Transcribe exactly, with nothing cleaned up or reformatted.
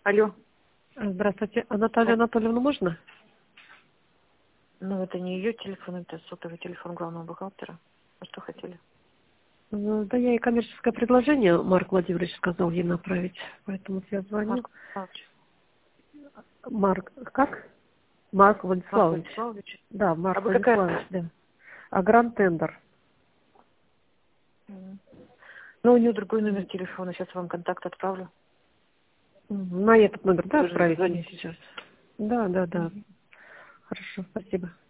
Алло. Здравствуйте. Анатолию Анатольевну можно? Ну, это не ее телефон, это сотовый телефон главного бухгалтера. А что хотели? Ну, да я и коммерческое предложение, Марк Владимирович сказал ей направить, поэтому я звоню. Марк Владиславович. Марк, как? Марк Марк Владиславович. Владиславович. Да, А Марк вы какая? Владиславович, да. А Гранд Тендер. Мгм. Ну, у нее другой номер телефона, сейчас вам контакт отправлю. Мгм. На этот номер, да, Вы же отправить мне звоните. сейчас? Да, да, да. Мгм. Хорошо, спасибо.